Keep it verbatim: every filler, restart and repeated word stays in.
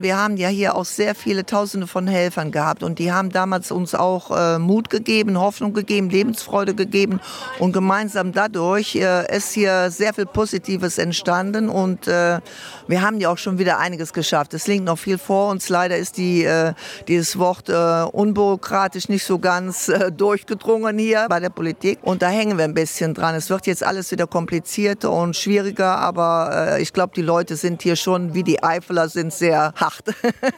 Wir haben ja hier auch sehr viele Tausende von Helfern gehabt und die haben damals uns auch äh, Mut gegeben, Hoffnung gegeben, Lebensfreude gegeben und gemeinsam dadurch äh, ist hier sehr viel Positives entstanden und äh, wir haben ja auch schon wieder einiges geschafft. Es liegt noch viel vor uns. Leider ist die, äh, dieses Wort äh, unbürokratisch nicht so ganz äh, durchgedrungen hier bei der Politik und da hängen wir ein bisschen dran. Es wird jetzt alles wieder komplizierter und schwieriger, aber äh, ich glaube, die Leute sind hier schon, wie die Eifeler sind, sehr hart.